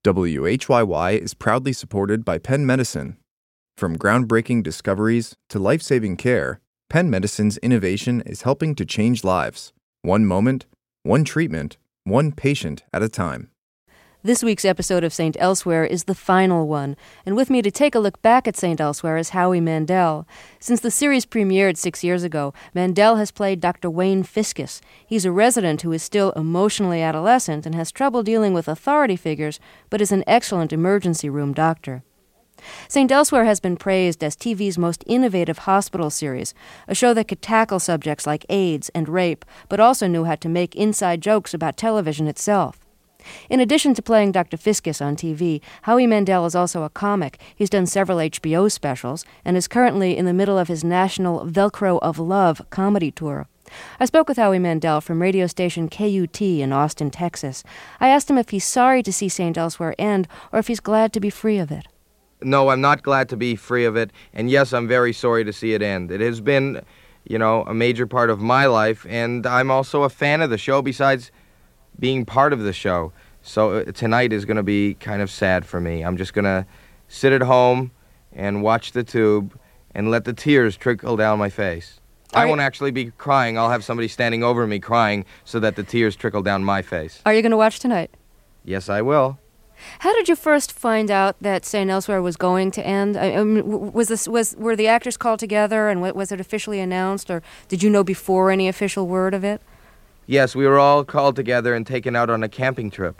WHYY is proudly supported by Penn Medicine. From groundbreaking discoveries to life-saving care, Penn Medicine's innovation is helping to change lives. One moment, one treatment, one patient at a time. This week's episode of St. Elsewhere is the final one, and with me to take a look back at St. Elsewhere is Howie Mandel. Since the series premiered 6 years ago, Mandel has played Dr. Wayne Fiscus. He's a resident who is still emotionally adolescent and has trouble dealing with authority figures, but is an excellent emergency room doctor. St. Elsewhere has been praised as TV's most innovative hospital series, a show that could tackle subjects like AIDS and rape, but also knew how to make inside jokes about television itself. In addition to playing Dr. Fiscus on TV, Howie Mandel is also a comic. He's done several HBO specials and is currently in the middle of his national Velcro of Love comedy tour. I spoke with Howie Mandel from radio station KUT in Austin, Texas. I asked him if he's sorry to see St. Elsewhere end or if he's glad to be free of it. No, I'm not glad to be free of it, and yes, I'm very sorry to see it end. It has been, a major part of my life, and I'm also a fan of the show besides being part of the show. So tonight is going to be kind of sad for me. I'm just going to sit at home and watch the tube and let the tears trickle down my face. I won't actually be crying. I'll have somebody standing over me crying so that the tears trickle down my face. Are you going to watch tonight? Yes, I will. How did you first find out that St. Elsewhere was going to end? Were the actors called together and was it officially announced, or did you know before any official word of it? Yes, we were all called together and taken out on a camping trip.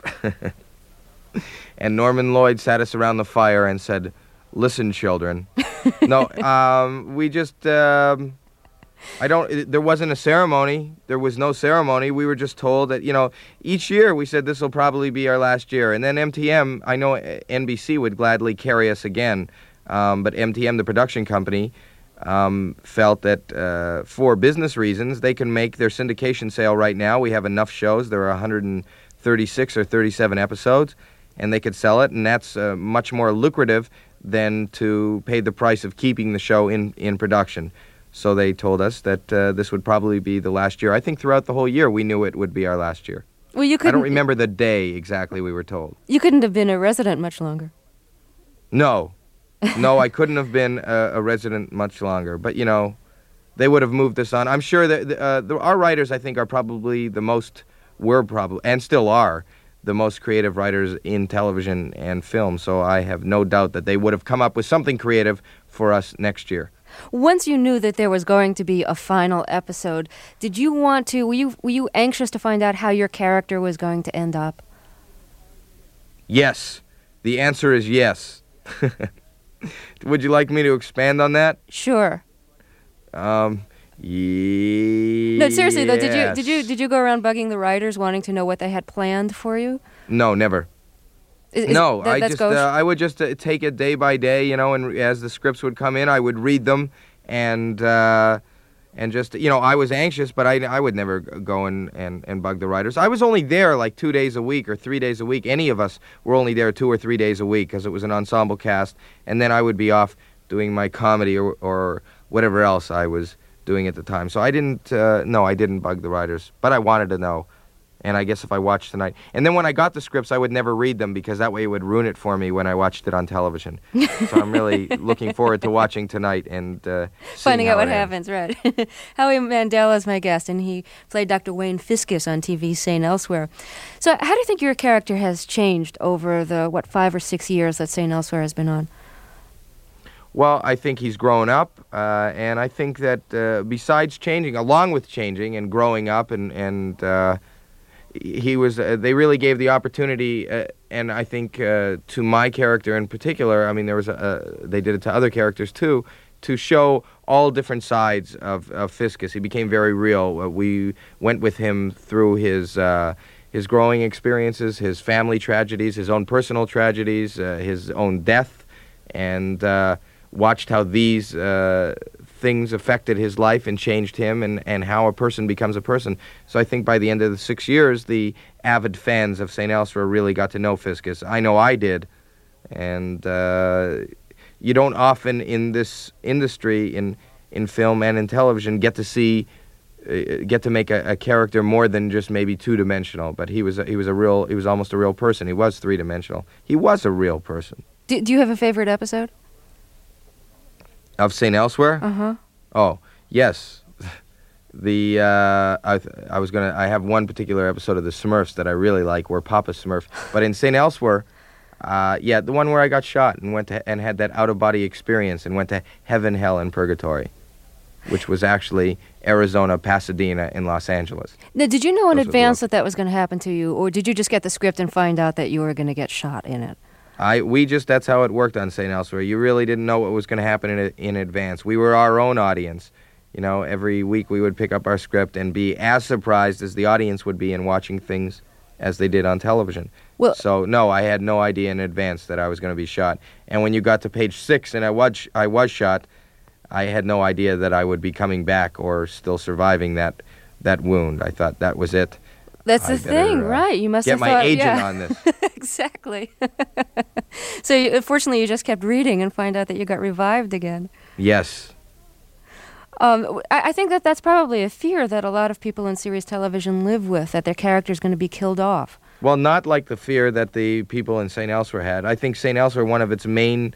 And Norman Lloyd sat us around the fire and said, "Listen, children." No, we just, there wasn't a ceremony. There was no ceremony. We were just told that, each year we said this will probably be our last year. And then MTM, I know NBC would gladly carry us again, but MTM, the production company, felt that for business reasons, they can make their syndication sale right now. We have enough shows. There are 136 or 37 episodes, and they could sell it, and that's much more lucrative than to pay the price of keeping the show in production. So they told us that this would probably be the last year. I think throughout the whole year, we knew it would be our last year. Well, I don't remember the day exactly we were told. You couldn't have been a resident much longer. No, I couldn't have been a resident much longer. But, they would have moved us on. I'm sure that our writers, I think, are probably and still are, the most creative writers in television and film. So I have no doubt that they would have come up with something creative for us next year. Once you knew that there was going to be a final episode, were you anxious to find out how your character was going to end up? Yes. The answer is yes. Would you like me to expand on that? Sure. Yes. No, seriously though, did you go around bugging the writers wanting to know what they had planned for you? No, never. I would just take it day by day, and as the scripts would come in, I would read them, and just, I was anxious, but I would never go and bug the writers. I was only there like 2 days a week or 3 days a week. Any of us were only there 2 or 3 days a week because it was an ensemble cast, and then I would be off doing my comedy or whatever else I was doing at the time. So I didn't bug the writers, but I wanted to know. And I guess if I watched tonight. And then when I got the scripts, I would never read them because that way it would ruin it for me when I watched it on television. So I'm really looking forward to watching tonight and finding out what happens, right. Howie Mandel is my guest, and he played Dr. Wayne Fiscus on TV's St. Elsewhere. So how do you think your character has changed over the, 5 or 6 years that St. Elsewhere has been on? Well, I think he's grown up, and I think that besides changing, along with changing and growing up and he was. They really gave the opportunity, and I think to my character in particular. I mean, there was they did it to other characters too, to show all different sides of Fiscus. He became very real. We went with him through his growing experiences, his family tragedies, his own personal tragedies, his own death, and watched how these things affected his life and changed him, and how a person becomes a person. So I think by the end of the 6 years, the avid fans of St. Elsewhere really got to know Fiscus. I know I did. And you don't often in this industry, in film and in television, get to see get to make a character more than just maybe two-dimensional. But he was almost a real person. He was three-dimensional. He was a real person. Do you have a favorite episode? Of St. Elsewhere? Uh-huh. Oh, yes. I have one particular episode of the Smurfs that I really like, where Papa Smurf. But in St. Elsewhere, the one where I got shot and had that out-of-body experience and went to heaven, hell, and purgatory, which was actually Arizona, Pasadena, and Los Angeles. Now, did you know in advance that was going to happen to you, or did you just get the script and find out that you were going to get shot in it? That's how it worked on St. Elsewhere. You really didn't know what was going to happen in advance. We were our own audience. You know, every week we would pick up our script and be as surprised as the audience would be in watching things as they did on television. Well, so, no, I had no idea in advance that I was going to be shot. And when you got to page 6 and I was shot, I had no idea that I would be coming back or still surviving that wound. I thought that was it. That's the thing, right? You must get have my thought, agent on this. Exactly. So, fortunately, you just kept reading and find out that you got revived again. Yes. I think that's probably a fear that a lot of people in series television live with, that their character's going to be killed off. Well, not like the fear that the people in St. Elsewhere had. I think St. Elsewhere, one of its main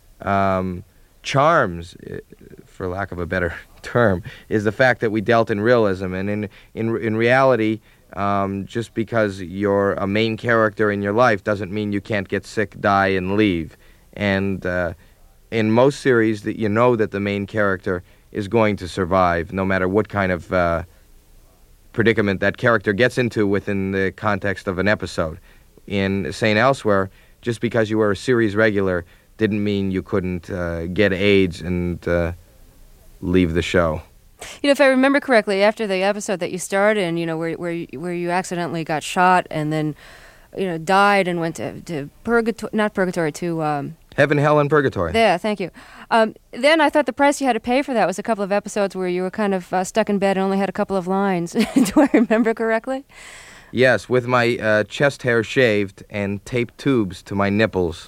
charms, for lack of a better term, is the fact that we dealt in realism. And in reality, just because you're a main character in your life doesn't mean you can't get sick, die, and leave. And in most series, that you know that the main character is going to survive, no matter what kind of predicament that character gets into within the context of an episode. In St. Elsewhere, just because you were a series regular didn't mean you couldn't get AIDS and leave the show. You know, if I remember correctly, after the episode that you starred in, you know, where you accidentally got shot and then, you know, died and went to Heaven, Hell, and Purgatory. Yeah, thank you. Then I thought the price you had to pay for that was a couple of episodes where you were kind of stuck in bed and only had a couple of lines. Do I remember correctly? Yes, with my chest hair shaved and taped tubes to my nipples.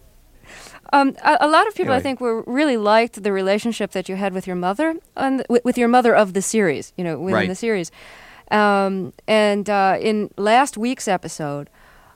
A lot of people, I think, really liked the relationship that you had with your mother, with your mother of the series, you know, within the series. And in last week's episode,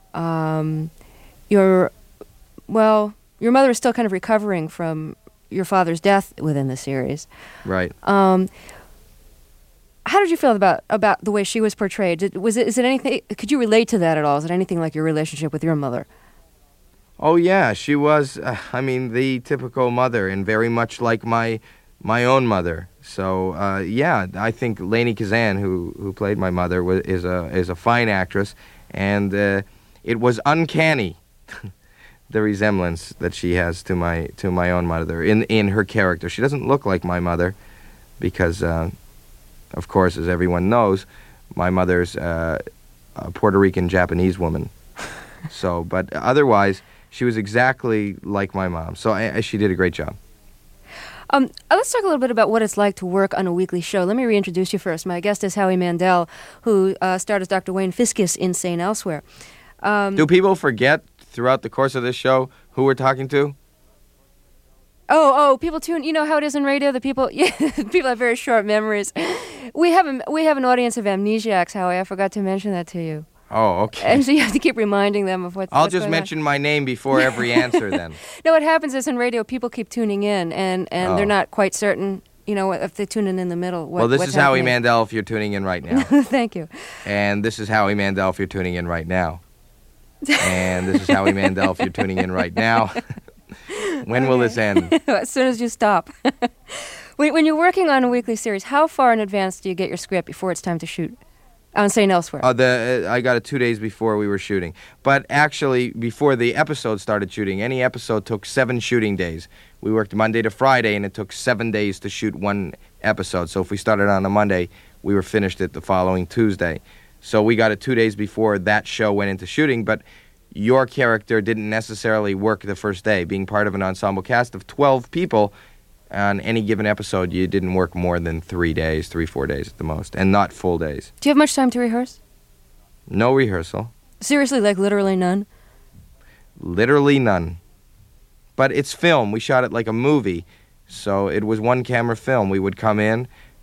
your mother is still kind of recovering from your father's death within the series. Right. How did you feel about the way she was portrayed? Is it anything? Could you relate to that at all? Is it anything like your relationship with your mother? Oh yeah, she was. The typical mother, and very much like my own mother. So I think Lainie Kazan, who played my mother, is a fine actress, and it was uncanny. The resemblance that she has to my own mother in her character. She doesn't look like my mother because, of course, as everyone knows, my mother's a Puerto Rican Japanese woman. So, but otherwise, she was exactly like my mom. So she did a great job. Let's talk a little bit about what it's like to work on a weekly show. Let me reintroduce you first. My guest is Howie Mandel, who starred as Dr. Wayne Fiscus in St. Elsewhere. Do people forget throughout the course of this show who we're talking to? Oh, people tune. You know how it is in radio. People have very short memories. We have an audience of amnesiacs, Howie. I forgot to mention that to you. Oh, okay. And so you have to keep reminding them of what's. I'll just mention my name before every answer, then. No, what happens is in radio, people keep tuning in, and they're not quite certain. You know, if they tune in the middle. Well, this is Howie Mandel if you're tuning in right now. Thank you. And this is Howie Mandel if you're tuning in right now. And this is Howie Mandel if you're tuning in right now. When will this end? As soon as you stop. When you're working on a weekly series, how far in advance do you get your script before it's time to shoot? On St. Elsewhere. I got it 2 days before we were shooting. But actually, before the episode started shooting, any episode took 7 shooting days. We worked Monday to Friday, and it took 7 days to shoot one episode. So if we started on a Monday, we were finished it the following Tuesday. So we got it 2 days before that show went into shooting, but your character didn't necessarily work the first day. Being part of an ensemble cast of 12 people, on any given episode, you didn't work more than 3 days, 3-4 days at the most, and not full days. Do you have much time to rehearse? No rehearsal. Seriously, like literally none? Literally none. But it's film. We shot it like a movie, so it was one-camera film. We would come in,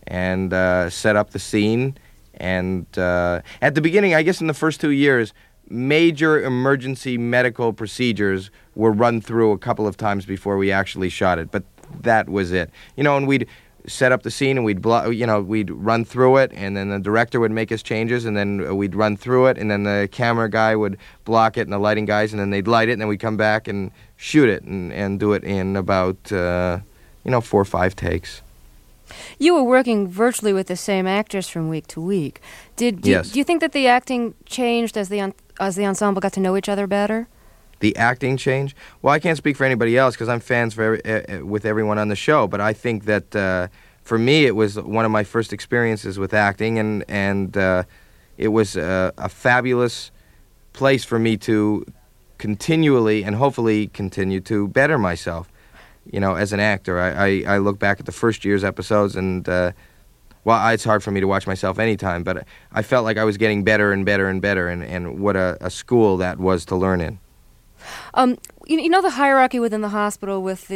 and set up the scene. And at the beginning, I guess in the first 2 years, major emergency medical procedures were run through a couple of times before we actually shot it. But that was it. And we'd set up the scene and we'd run through it, and then the director would make his changes, and then we'd run through it, and then the camera guy would block it, and the lighting guys, and then they'd light it, and then we'd come back and shoot it and do it in about 4 or 5 takes. You were working virtually with the same actors from week to week. Yes. Do you think that the acting changed as the ensemble got to know each other better? The acting change? Well, I can't speak for anybody else because I'm fans with everyone on the show, but I think that for me it was one of my first experiences with acting, and it was a fabulous place for me to continually and hopefully continue to better myself. As an actor, I look back at the first year's episodes, and it's hard for me to watch myself anytime, but I felt like I was getting better and better and better, and what a school that was to learn in. The hierarchy within the hospital with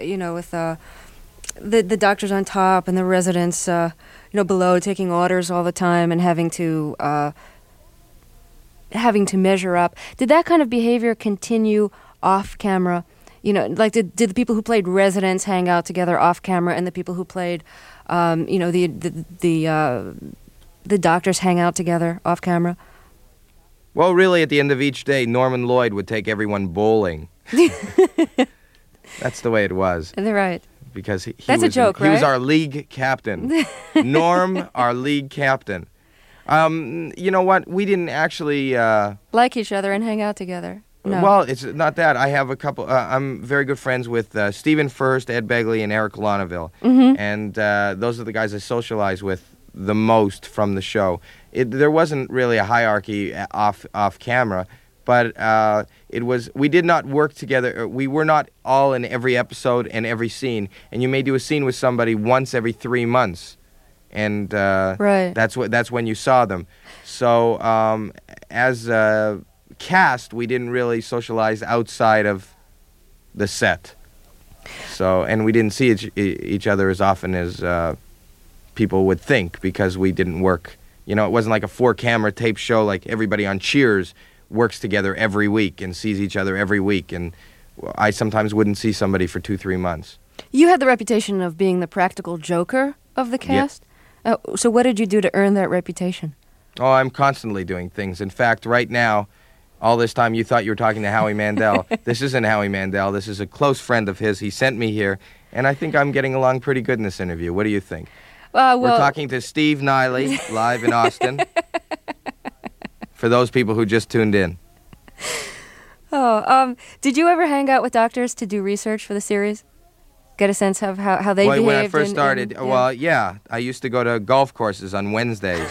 the doctors on top and the residents, below, taking orders all the time and having to measure up. Did that kind of behavior continue off camera? Did the people who played residents hang out together off camera, and the people who played, the doctors hang out together off camera? Well, really, at the end of each day, Norman Lloyd would take everyone bowling. That's the way it was. They're right. Because he That's was a joke, right? He was our league captain. Norm, our league captain. You know what? We didn't actually like each other and hang out together. No. Well, it's not that. I have a couple. I'm very good friends with Stephen Furst, Ed Begley, and Eric Lonneville. Mm-hmm. And those are the guys I socialize with the most from the show. There wasn't really a hierarchy off camera, but we did not work together. We were not all in every episode and every scene. And you may do a scene with somebody once every 3 months, and right. That's when you saw them. So as a cast, we didn't really socialize outside of the set. So, and we didn't see each other as often as people would think, because we didn't work. It wasn't like a 4-camera tape show like everybody on Cheers works together every week and sees each other every week. And I sometimes wouldn't see somebody for 2-3 months. You had the reputation of being the practical joker of the cast. Yep. So what did you do to earn that reputation? Oh, I'm constantly doing things. In fact, right now, all this time you thought you were talking to Howie Mandel. This isn't Howie Mandel. This is a close friend of his. He sent me here, and I think I'm getting along pretty good in this interview. What do you think? We're talking to Steve Niley, live in Austin, for those people who just tuned in. Did you ever hang out with doctors to do research for the series? Get a sense of how they behaved? When I first started, I used to go to golf courses on Wednesdays.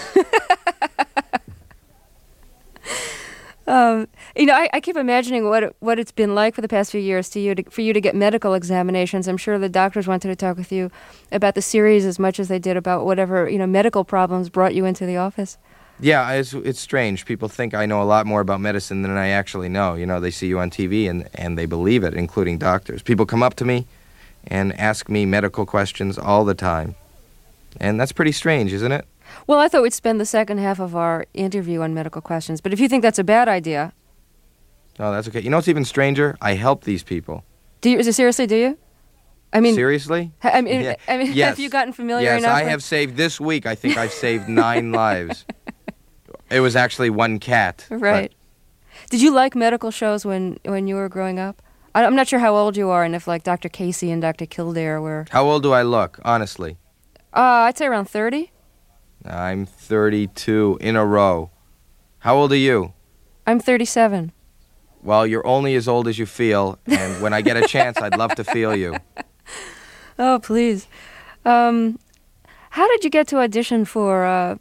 I keep imagining what it's been like for the past few years for you to get medical examinations. I'm sure the doctors wanted to talk with you about the series as much as they did about whatever medical problems brought you into the office. Yeah, it's strange. People think I know a lot more about medicine than I actually know. They see you on TV and they believe it, including doctors. People come up to me and ask me medical questions all the time. And that's pretty strange, isn't it? Well, I thought we'd spend the second half of our interview on medical questions, but if you think that's a bad idea... Oh, that's okay. You know what's even stranger? I help these people. Seriously, do you? I mean... Seriously? Yes. Yes. Have you gotten familiar enough? Yes, I have saved this week. I think I've saved 9 lives. It was actually 1 cat. Right. Did you like medical shows when you were growing up? I'm not sure how old you are and if, like, Dr. Casey and Dr. Kildare were... How old do I look, honestly? I'd say around 30. I'm 32 in a row. How old are you? I'm 37. Well, you're only as old as you feel, and when I get a chance, I'd love to feel you. Oh, please. How did you get to audition for...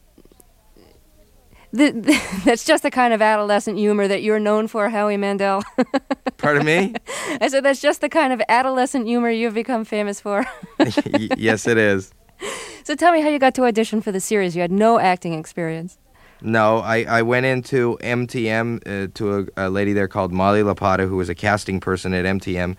That's just the kind of adolescent humor that you're known for, Howie Mandel. Pardon me? I said that's just the kind of adolescent humor you've become famous for. Yes, it is. So tell me how you got to audition for the series. You had no acting experience. No, I went into MTM to a lady there called Molly Lapata, who was a casting person at MTM,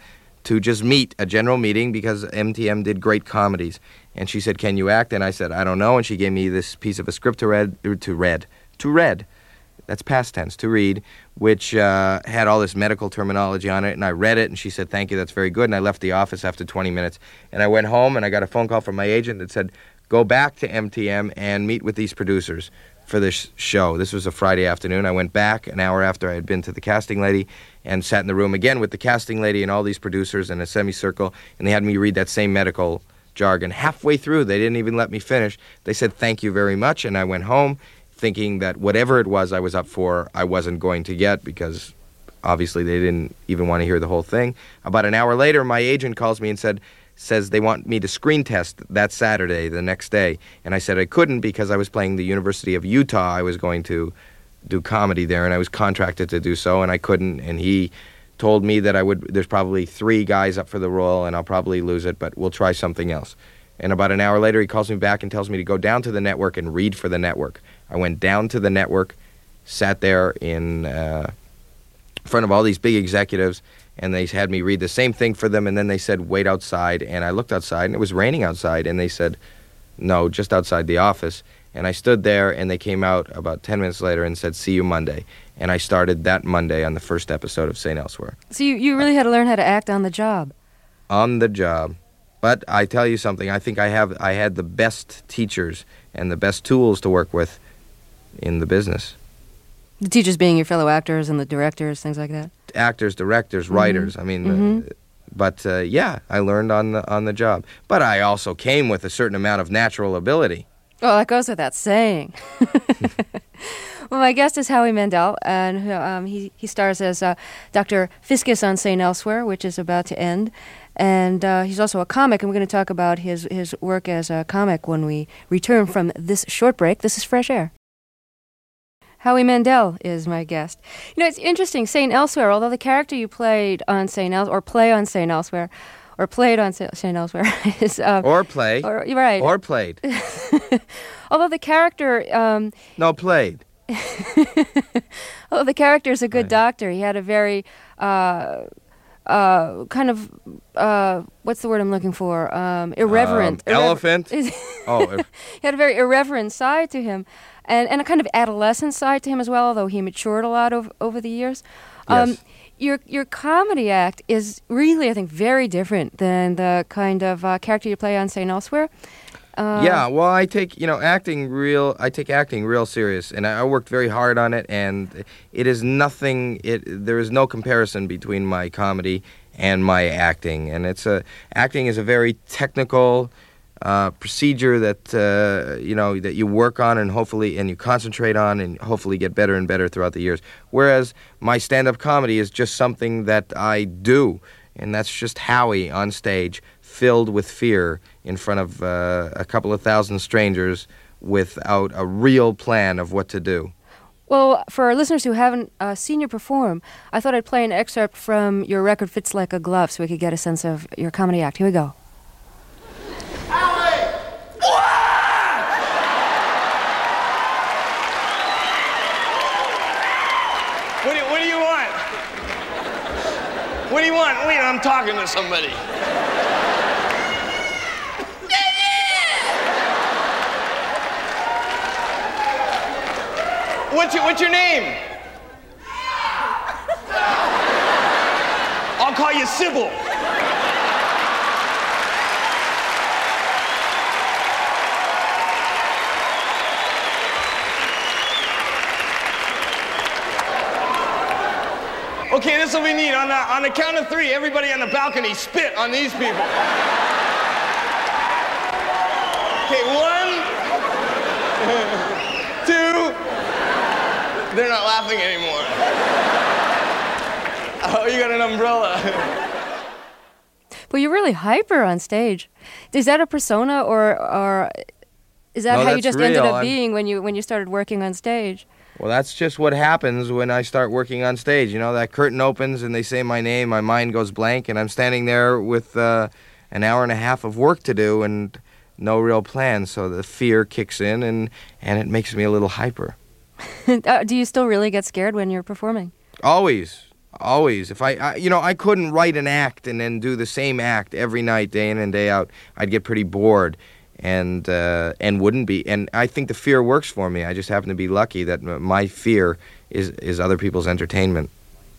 to just meet, a general meeting, because MTM did great comedies. And she said, "Can you act?" And I said, "I don't know." And she gave me this piece of a script to read. That's past tense, to read, which had all this medical terminology on it. And I read it, and she said, "Thank you, that's very good." And I left the office after 20 minutes. And I went home, and I got a phone call from my agent that said, "Go back to MTM and meet with these producers for this show." This was a Friday afternoon. I went back an hour after I had been to the casting lady and sat in the room again with the casting lady and all these producers in a semicircle, and they had me read that same medical jargon. Halfway through, they didn't even let me finish. They said, "Thank you very much," and I went home thinking that whatever it was I was up for, I wasn't going to get, because obviously they didn't even want to hear the whole thing. About an hour later, my agent calls me and says they want me to screen test that Saturday, the next day. And I said I couldn't because I was playing the University of Utah. I was going to do comedy there, and I was contracted to do so, and I couldn't. And he told me that there's probably 3 guys up for the role, and I'll probably lose it, but we'll try something else. And about an hour later, he calls me back and tells me to go down to the network and read for the network. I went down to the network, sat there in front of all these big executives, and they had me read the same thing for them, and then they said, "Wait outside." And I looked outside, and it was raining outside, and they said, "No, just outside the office." And I stood there, and they came out about 10 minutes later and said, "See you Monday." And I started that Monday on the first episode of St. Elsewhere. So you really had to learn how to act on the job. On the job. But I tell you something, I think I had the best teachers and the best tools to work with in the business. The teachers being your fellow actors and the directors, things like that? Actors, directors, writers. I mean, yeah, I learned on the job. But I also came with a certain amount of natural ability. Well, that goes without saying. Well, my guest is Howie Mandel, and he stars as Dr. Fiscus on St. Elsewhere, which is about to end. And he's also a comic, and we're going to talk about his work as a comic when we return from this short break. This is Fresh Air. Howie Mandel is my guest. You know, it's interesting, St. Elsewhere, although the character you played on St. Elsewhere, or play on St. Elsewhere, or played on St. Elsewhere is... or play. Right. Or played. Although the character... No, played. Although the character is a good doctor, he had a very... kind of, what's the word I'm looking for? Irreverent. Elephant? He had a very irreverent side to him, and a kind of adolescent side to him as well, although he matured a lot over the years. Yes. Your comedy act is really, I think, very different than the kind of character you play on St. Elsewhere. Yeah, well, I take acting real serious, and I worked very hard on it, and it is nothing. There is no comparison between my comedy and my acting, and acting is a very technical procedure that that you work on and you concentrate on and hopefully get better and better throughout the years. Whereas my stand-up comedy is just something that I do, and that's just Howie on stage, filled with fear in front of a couple of thousand strangers without a real plan of what to do. Well, for our listeners who haven't seen you perform, I thought I'd play an excerpt from your record Fits Like a Glove so we could get a sense of your comedy act. Here we go. What do you want? What do you want? Wait, I'm talking to somebody. What's your name? I'll call you Sybil. Okay, this will be neat. On the count of 3, everybody on the balcony spit on these people. Okay, 1, 2. They're not laughing anymore. Oh, you got an umbrella. But you're really hyper on stage. Is that a persona, or is that how you just ended up being when you started working on stage? Well, that's just what happens when I start working on stage. You know, that curtain opens and they say my name, my mind goes blank, and I'm standing there with an hour and a half of work to do and no real plan. So the fear kicks in, and it makes me a little hyper. Do you still really get scared when you're performing? Always. Always. If I couldn't write an act and then do the same act every night, day in and day out. I'd get pretty bored and wouldn't be. And I think the fear works for me. I just happen to be lucky that my fear is other people's entertainment.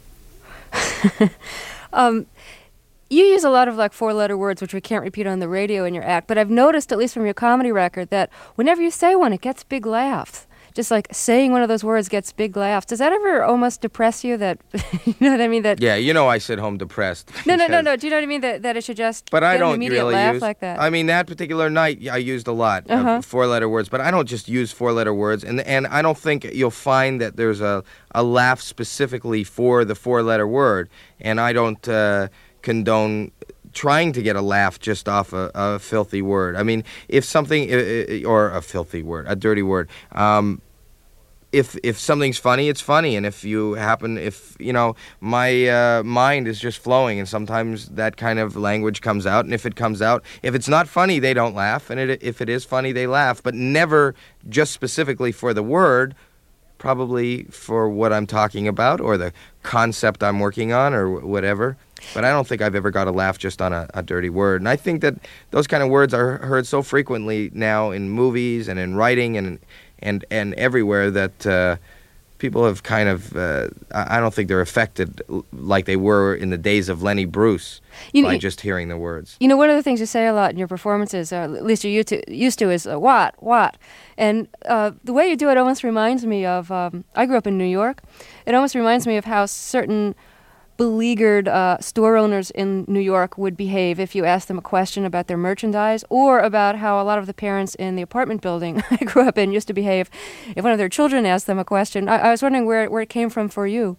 You use a lot of like 4-letter words, which we can't repeat on the radio in your act, but I've noticed, at least from your comedy record, that whenever you say one, it gets big laughs. Just like saying one of those words gets big laughs. Does that ever almost depress you? That you know what I mean? That yeah, I sit home depressed. No. Do you know what I mean? That it should just but get I don't an immediate really laugh use like that. I mean, that particular night, I used a lot of 4-letter words, but I don't just use 4-letter words, and I don't think you'll find that there's a laugh specifically for the 4-letter word, and I don't condone trying to get a laugh just off a filthy word. I mean, if something, or a filthy word, a dirty word, if something's funny, it's funny, and my mind is just flowing, and sometimes that kind of language comes out, and if it comes out, if it's not funny, they don't laugh, and if it is funny, they laugh, but never just specifically for the word, probably for what I'm talking about, or the concept I'm working on, or whatever. But I don't think I've ever got a laugh just on a dirty word. And I think that those kind of words are heard so frequently now in movies and in writing and everywhere that people have kind of, I don't think they're affected like they were in the days of Lenny Bruce by just hearing the words. You know, one of the things you say a lot in your performances, at least you used to, is what? And the way you do it almost reminds me of, I grew up in New York. It almost reminds me of how certain beleaguered store owners in New York would behave if you asked them a question about their merchandise, or about how a lot of the parents in the apartment building I grew up in used to behave if one of their children asked them a question. I was wondering where it came from for you.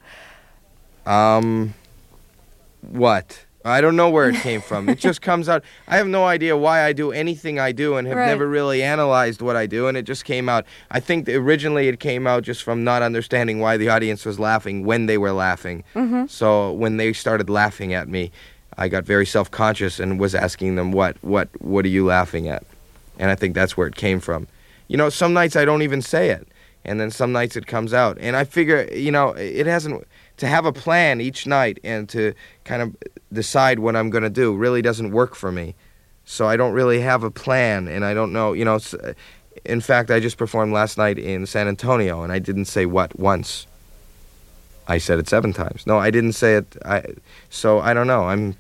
What? I don't know where it came from. It just comes out. I have no idea why I do anything I do and have never really analyzed what I do, and it just came out. I think originally it came out just from not understanding why the audience was laughing when they were laughing. Mm-hmm. So when they started laughing at me, I got very self-conscious and was asking them, what are you laughing at? And I think that's where it came from. You know, some nights I don't even say it, and then some nights it comes out. And I figure, it hasn't... To have a plan each night and to kind of decide what I'm going to do really doesn't work for me. So I don't really have a plan, and I don't know, in fact, I just performed last night in San Antonio, and I didn't say what once. I said it 7 times. No, I didn't say it. So I don't know.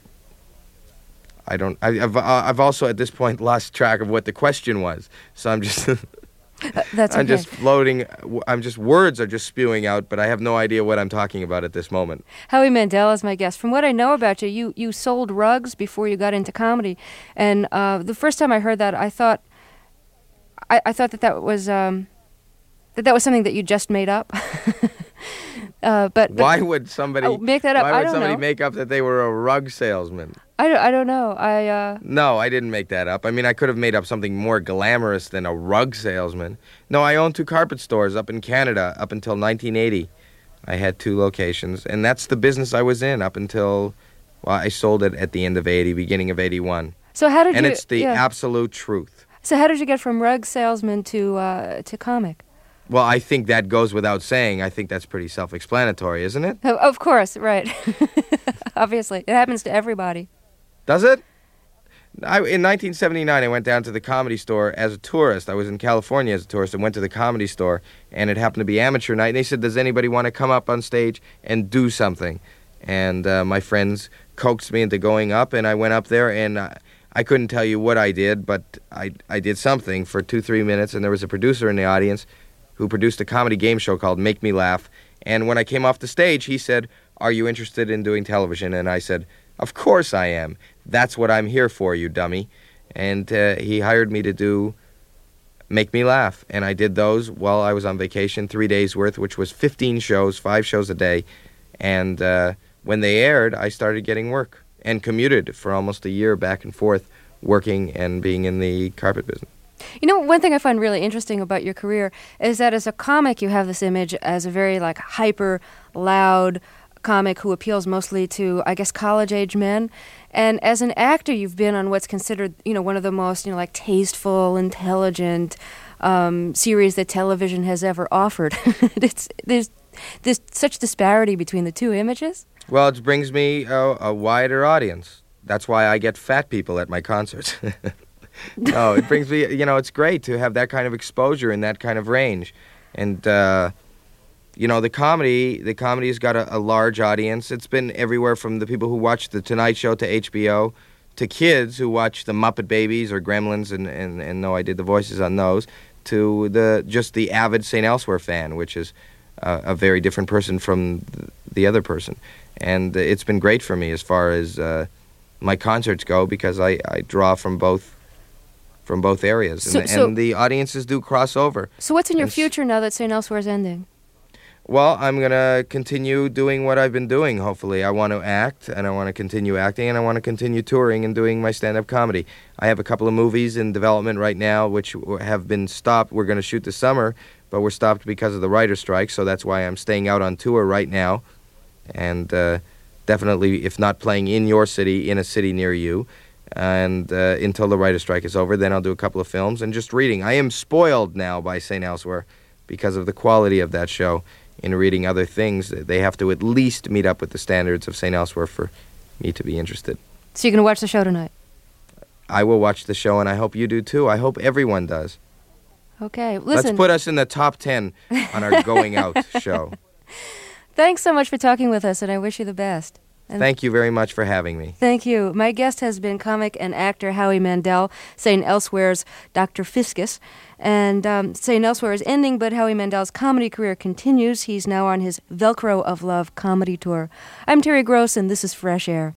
I've also at this point lost track of what the question was. So I'm just... That's okay. I'm just floating. Words are just spewing out, but I have no idea what I'm talking about at this moment. Howie Mandel is my guest. From what I know about you, you sold rugs before you got into comedy, and the first time I heard that, I thought that was something that you just made up. But why would somebody make that up? Why would I don't somebody know. make up that they were a rug salesman? I don't know. No, I didn't make that up. I mean, I could have made up something more glamorous than a rug salesman. No, I owned 2 carpet stores up in Canada up until 1980. I had 2 locations, and that's the business I was in up until, I sold it at the end of 80, beginning of 81. So how did and you... it's the absolute truth. So how did you get from rug salesman to comic? Well, I think that goes without saying. I think that's pretty self-explanatory, isn't it? Of course, right. Obviously. It happens to everybody. Does it? In 1979, I went down to the Comedy Store as a tourist. I was in California as a tourist and went to the Comedy Store, and it happened to be amateur night, and they said, does anybody want to come up on stage and do something? And my friends coaxed me into going up, and I went up there, and I couldn't tell you what I did, but I did something for 2-3 minutes, and there was a producer in the audience who produced a comedy game show called Make Me Laugh, and when I came off the stage, he said, are you interested in doing television? And I said, of course I am. That's what I'm here for, you dummy. And he hired me to do Make Me Laugh. And I did those while I was on vacation, 3 days worth, which was 15 shows, 5 shows a day. And when they aired, I started getting work and commuted for almost a year back and forth, working and being in the carpet business. You know, one thing I find really interesting about your career is that as a comic, you have this image as a very, hyper, loud comic who appeals mostly to, I guess, college-age men. And as an actor, you've been on what's considered, one of the most, tasteful, intelligent series that television has ever offered. There's such disparity between the two images. Well, it brings me a wider audience. That's why I get fat people at my concerts. No, it brings me, it's great to have that kind of exposure in that kind of range. And, the comedy's got a large audience. It's been everywhere from the people who watch The Tonight Show to HBO to kids who watch The Muppet Babies or Gremlins and know I did the voices on those, to the avid St. Elsewhere fan, which is a very different person from the other person. And it's been great for me as far as my concerts go, because I draw from both areas, and the audiences do cross over. So what's in your future now that St. Elsewhere is ending? Well, I'm going to continue doing what I've been doing, hopefully. I want to act, and I want to continue acting, and I want to continue touring and doing my stand-up comedy. I have a couple of movies in development right now which have been stopped. We're going to shoot this summer, but we're stopped because of the writer's strike, so that's why I'm staying out on tour right now. And definitely, if not playing in your city, in a city near you. And until the writer's strike is over, then I'll do a couple of films and just reading. I am spoiled now by St. Elsewhere because of the quality of that show. In reading other things, they have to at least meet up with the standards of St. Elsewhere for me to be interested. So you're going to watch the show tonight? I will watch the show, and I hope you do too. I hope everyone does. Okay, listen. Let's put us in the top 10 on our Going Out show. Thanks so much for talking with us, and I wish you the best. And thank you very much for having me. Thank you. My guest has been comic and actor Howie Mandel, St. Elsewhere's Dr. Fiscus. And St. Elsewhere is ending, but Howie Mandel's comedy career continues. He's now on his Velcro of Love comedy tour. I'm Terry Gross, and this is Fresh Air.